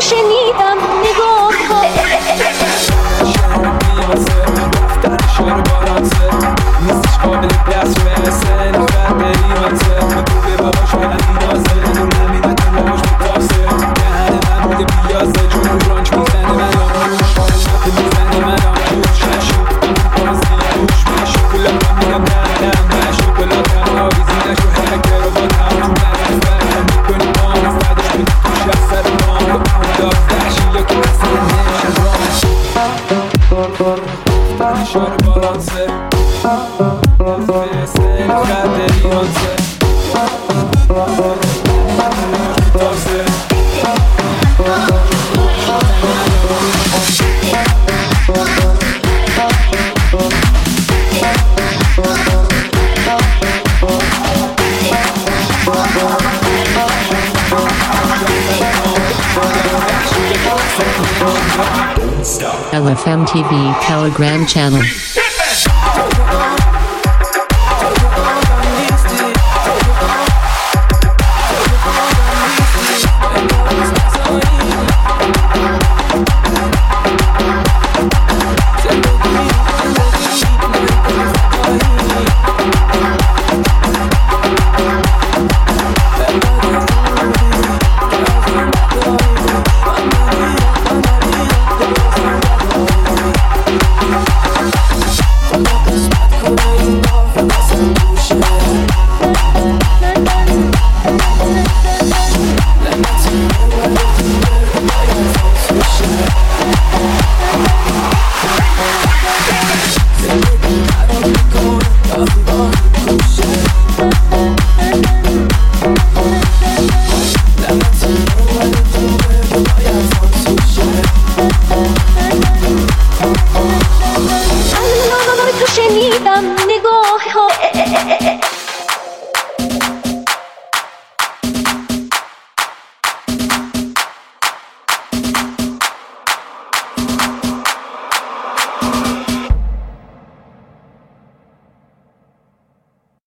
شنیدم نگاه کن شهر بالانسه نیستش قابل دسترسه نفر بریمانسه بگوه بابا شاید نیازه نمیده تلاش میتاسه دهن من بوده بیازه چون برانچ میزنه من آموش حالت میزنه من آموش نشو بازی روش مشو کلات هم میگم دهنم نشو کلات هم آویزی نشو هکر رو با هم تو نرم برم میکنی بام فدش بدی توش از سر بام با اون داشتشی یا که اصلا نمیشه رام شهر بالانسه برسه نفر بریمانسه LFM TV Telegram channel. شنیدم نگاه